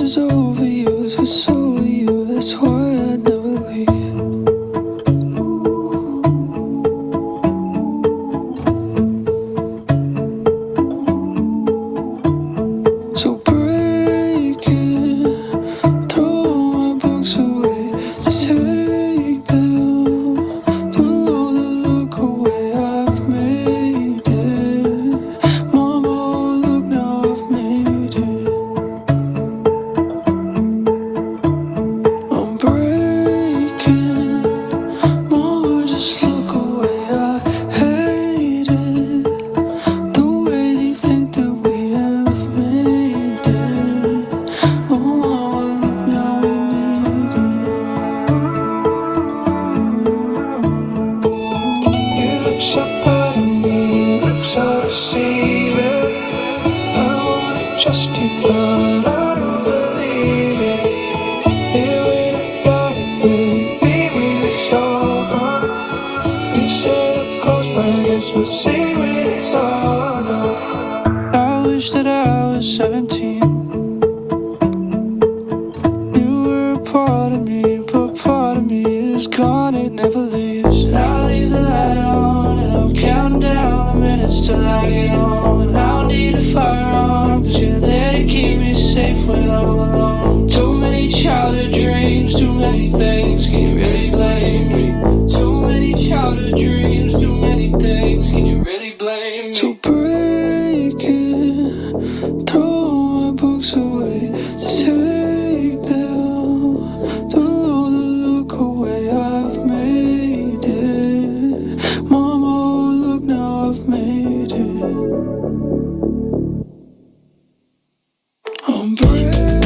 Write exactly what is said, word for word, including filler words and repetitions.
is over you, it's over you, that's why I never leave. So break it, throw all my books away, take them, don't know the look away, I've made it. Mama, look now, I've made it. I'm breaking, mama, just look away, I hate it. The way they think that we have made it. Oh, mama, look now, we need it. You look so good at me, you look so deceiving. I wanna trust you, but I don't believe it. Yeah, when I got it, baby, we were so wrong. We said of course, but I guess we'll see when it's all done. I wish that I was seventeen. You were a part of me, but part of me is gone, it never leaves. And I'll leave the light on, and I'll count down the minutes till I get home. And I don't need a firearm, cause you're there to keep me safe when I'm alone. Too many childhood dreams, too many things, can you really blame me? Too many childhood dreams, too many things, can you really blame me? So break it, throw all my books away, take them, don't know the look away, I've made it. Mama, look now, I've made it. I'm brave.